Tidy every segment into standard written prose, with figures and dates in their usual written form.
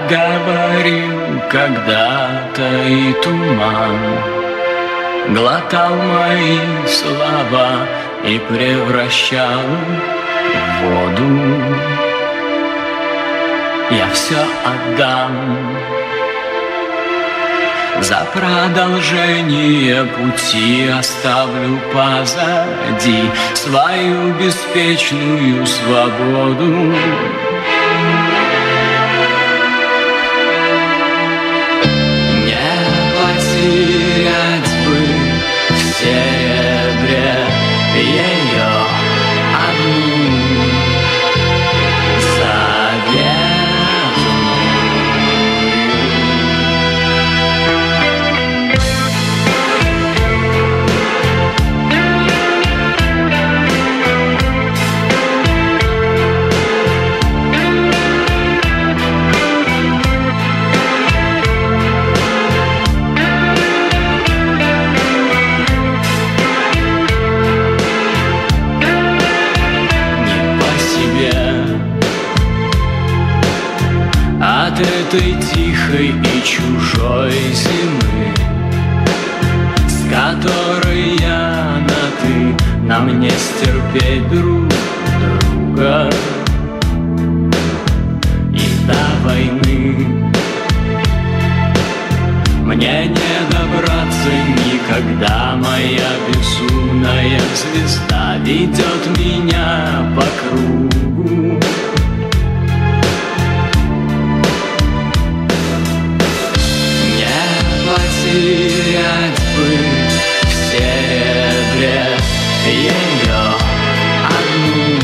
говорил когда-то, и туман глотал мои слова и превращал в воду. Я все отдам за продолжение пути, оставлю позади свою беспечную свободу. Не потерять бы в серебре ее одну заветную. От этой тихой и чужой зимы, с которой я на «ты», нам не стерпеть друг друга. И до войны мне не добраться никогда. Моя безумная звезда ведет меня по кругу. Потерять бы в серебре ее одну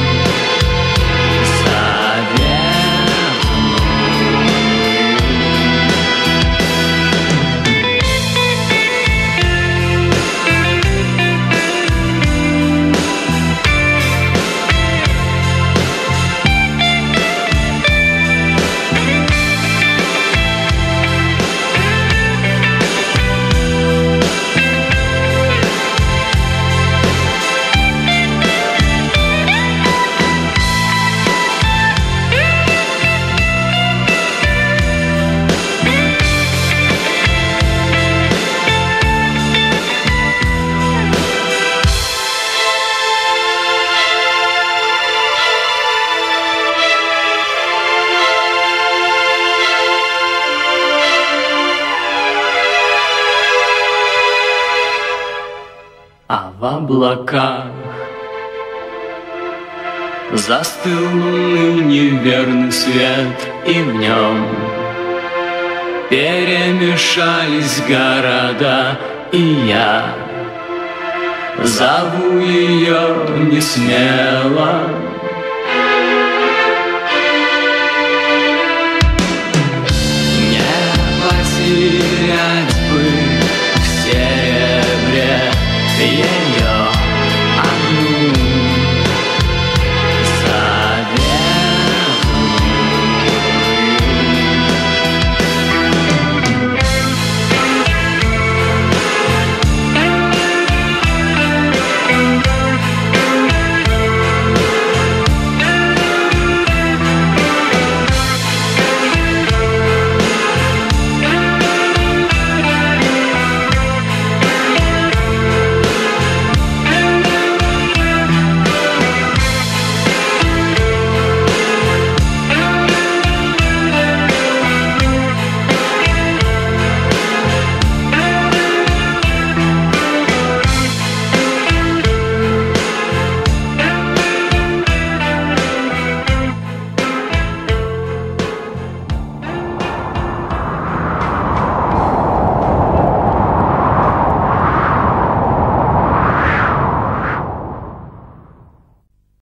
А в облаках застыл луны неверный свет, и в нем перемешались города, и я зову ее не смело.